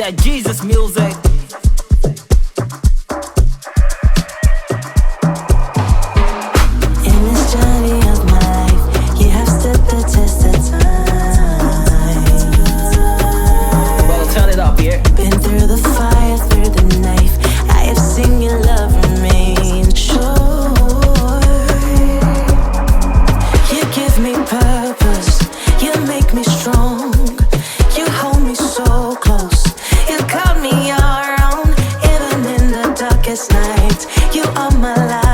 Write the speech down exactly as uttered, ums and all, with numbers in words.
that Jesus music. In this journey of my life, you have stood the test of time. Well, turn it up, yeah. Been through the fire, through the knife. I have seen your love remain sure. You give me purpose, you make me strong. You hold me so close, you call me your own. Even in the darkest nights, you are my light.